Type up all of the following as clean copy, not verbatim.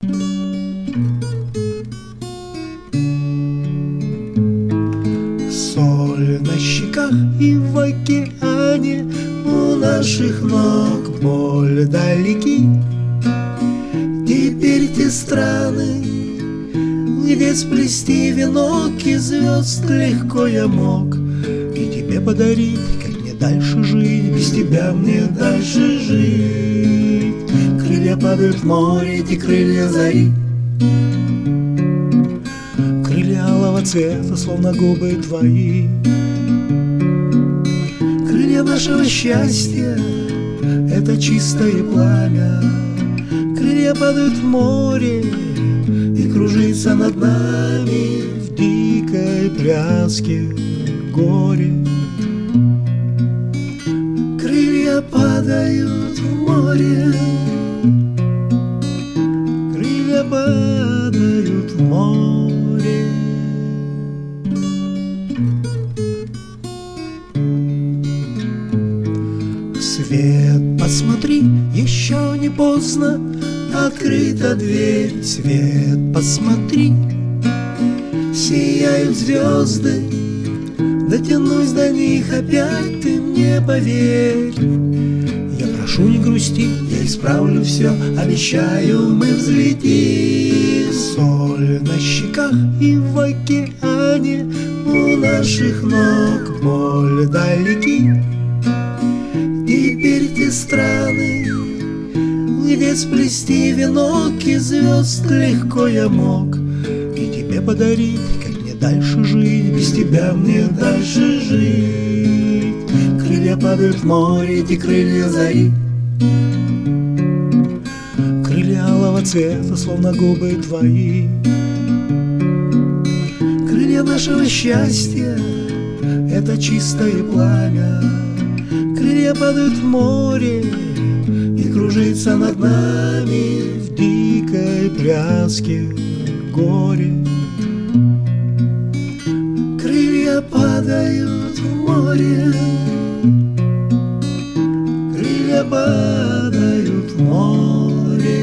Соль на щеках и в океане у наших ног боль далеки. Теперь те страны, где сплести венок из звезд легко я мог, и тебе подарить, как мне дальше жить, без тебя мне дальше жить. Крылья падают в море, эти крылья зари, крылья алого цвета, словно губы твои. Крылья нашего счастья — это чистое пламя. Крылья падают в море и кружится над нами в дикой пляске горе. Крылья падают в море, крылья падают в море. Свет, посмотри, еще не поздно, открыта дверь. Свет, посмотри, сияют звезды, дотянусь до них опять, ты мне поверь. Я прошу, не грусти, я исправлю все, обещаю, мы взлетим. Соль на щеках и в океане у наших ног боль далеки. Теперь те страны, где сплести венок из звезд легко я мог, и тебе подарить, как мне дальше жить, без тебя мне дальше жить. Крылья падают в море, эти крылья зари, крылья алого цвета, словно губы твои. Крылья нашего счастья — это чистое пламя. Крылья падают в море и кружится над нами в дикой пляске горе. Крылья падают в море, крылья падают в море.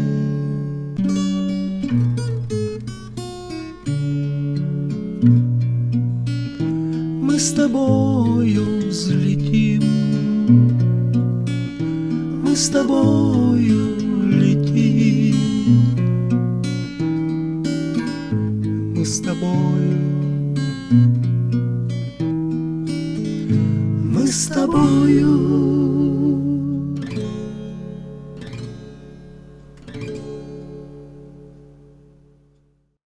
Мы с тобою взлетим, мы с тобой